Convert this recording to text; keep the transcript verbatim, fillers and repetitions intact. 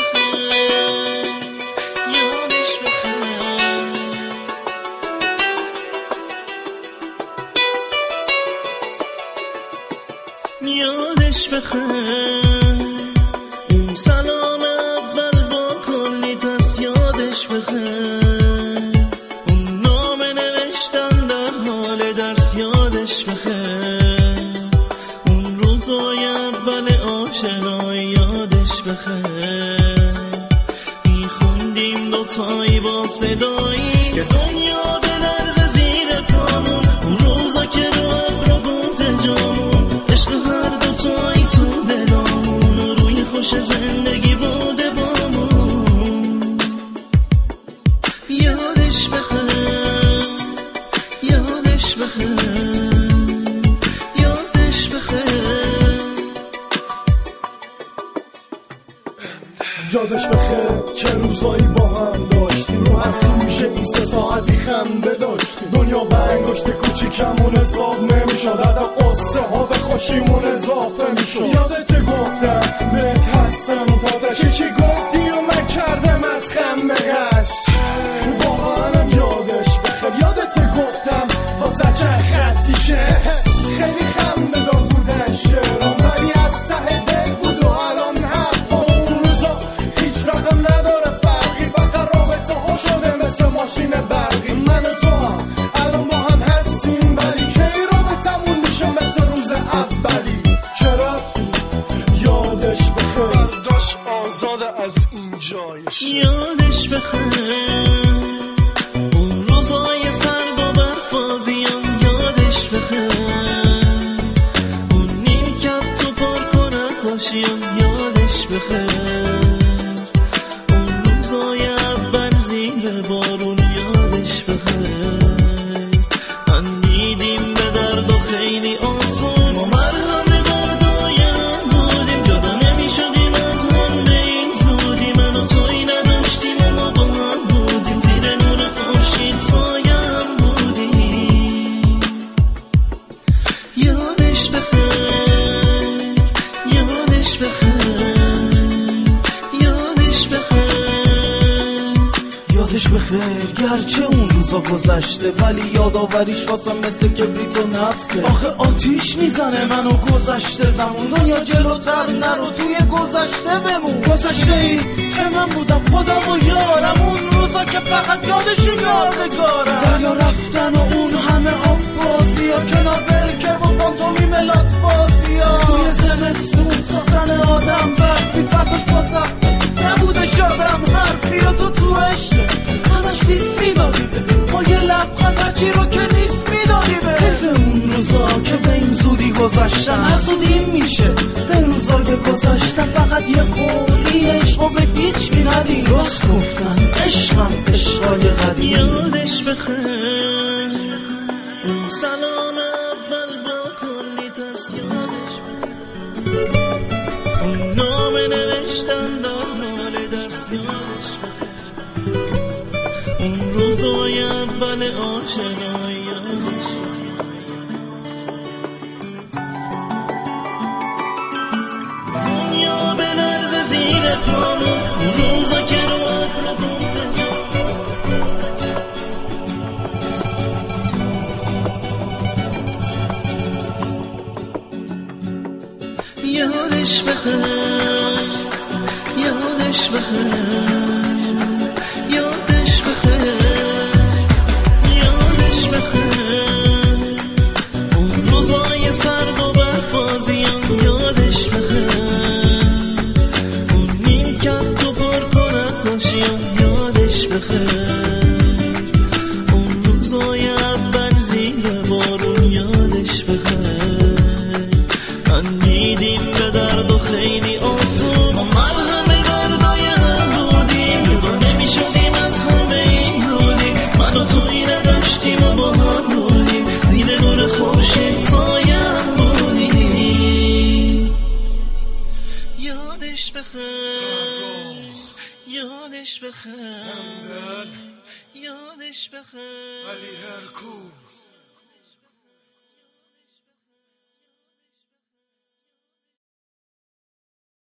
یادش بخیر اون سلام اول با کلی ترس. یادش بخیر اون نام نوشتن در حال درس. یادش بخیر اون روزای اول آشنایی. یادش بخیر میخوندیم دوتایی با صدایی که دنیا به لرز زیر پامون. اون روزا که رو ابرو بود جامون، عشق هر دوتایی تو دلامون و روی خوش زندگی بوده بامون. یادش بخیر یادش بخیر یادش بخیر یادش بخیر چه روزایی با هم داشتیم، رو هر سوژه این سه ساعتی خنده داشتیم. دنیا به انگشت کوچیکمون حساب نمیشد، حتی قصه ها به خوشیمون اضافه میشد. یادت گفتم بهت هستم پاتشی چی گفتی و من کردم از خنده‌اش. واقعا یادش بخیر یادت گفتم با زجر خطیشه خیلی خنده دار بودن شعرام، ولی از ته دل بود و الان حرفا اون روزا هیچ رقم نداره فرقی. فقط رابطه ها شده مثل ماشین برقی. من و تو هم الان با هم هستیم، ولی کی رابطمون میشه مثل روز اولی. چه رفتی یادش بخیر برداشت آزاده از این جایش. یادش بخیر اون روزای سرد و برفازیان. یادش بخیر اون نیم کپ تو پارک و نقاشیان. یادش بخیر اون روزای اول زیر بارون. یادش بخیر اندیدیم به درد و خیلی آسون و مرهم دردایم بودیم. جدا نمیشدیم از هم به این زودی. من و توی نداشتیم و ما با هم بودیم، زیر نور خورشید سایم بودیم. یادش بخیر یادش بخیر یادش بخیر یادش بخیر گرچه اون روزا گذشته، ولی یادآوریش واسه مثل کبریت و نفته. آخه آتیش میزنه منو گذشته زمون. دنیا جلوتر نرو توی گذشته بمون. گذشته ای که من بودم خودم و یارم، اون روزا که فقط یادشو یار بگارم. دریا رفتن و اون همه آب بازی ها، کنار برکه و پانتومی ملات بازی ها. توی زمستون ساختن آدم برفی، فرداش با زخته نبوده شادم حرفی و تو تو عشقه همش بیس میدادیده. ما یه لبخند هرچی رو که نیست میدادیمه. حیف اون روزا که به این زودی گذشتن، هر زودی میشه به روزای گذشتن. فقط یه خوری عشق و به هیچ می ندیم. راست گفتن عشقم عشقای قدیم. یادش بخیر اون سلام اول با کلی ترس. یادش بخیر اون نام نوشتن در حال درس. یادش بخیر اون روزای اول آشنایی. یادش دنیا به لرز زیر پامون، اون روزا که رو ابرو بود. یادش بخیر یادش بخیر یادش بخیر یادش بخیر اون روزای سرد و برفازیان. یادش بخیر اون نیم کپ تو پارک و نقاشیان. یادش بخیر اون روزای اول زیر بارون. یادش بخیر اندیدیم به درد و خیلی آسون. ما مرهم دردای هم بودیم، جدا نمیشدیم از هم به این زودی. من و توی نداشتیم و با هم بودیم، زیر نور خورشید سایم بودیم. یادش بخیر یادش بخیر یادش بخیر علی هرکو